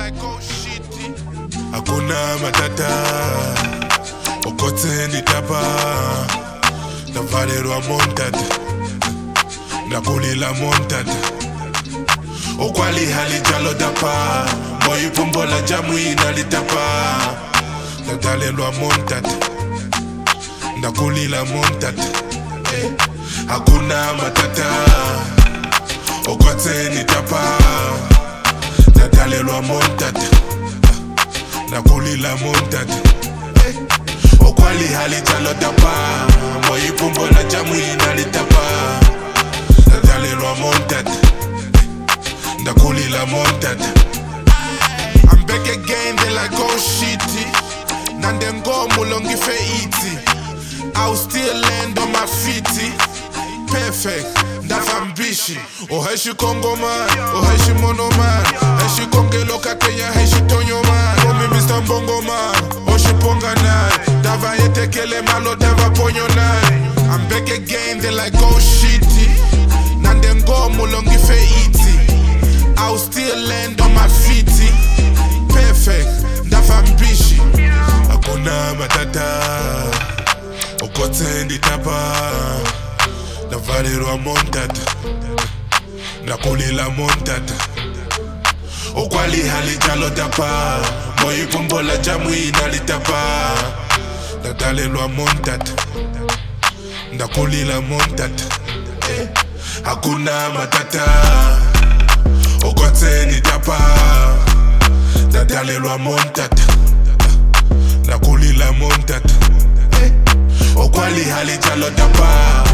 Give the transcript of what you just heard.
like oh shit. Hakuna matata okotse nditapa navalelwa montad nakulila montad okwali halijalo dapa moyipumbola jamuina litapa nadalelwa montad nakulila montad hakuna matata okotse nditapa nadalelwa montad nakulila montad okwali halijalo dapa moyipumbola jamuina litapa nadalelwa montad nakulila montad. I'm back again, they like oh shitty. Nandengo mulongi fe iti. I'll still land on my feety. Perfect, ndafa mbishi. Oheshi Congo man, oheshi mono man. Heshi konge loka Kenya, heshi tonyo man. Omi Mr. Mbongo man, oshi ponga nai. Dava yetekele malo, dava ponyo nai. I'm back again, they like oh shitty. Nandengo mulongi fe iti. I'll still land on my feet. Perfect, ndafa mbishi. Hakuna matata okotse nditapa navalelwa montad nakulila montad okwali halijalo dapa moyipumbola jamuina litapa nadalelwa montad nakulila montad hakuna matata okotse nditapa nadalelwa montad nakulila montad okwali halijalo dapa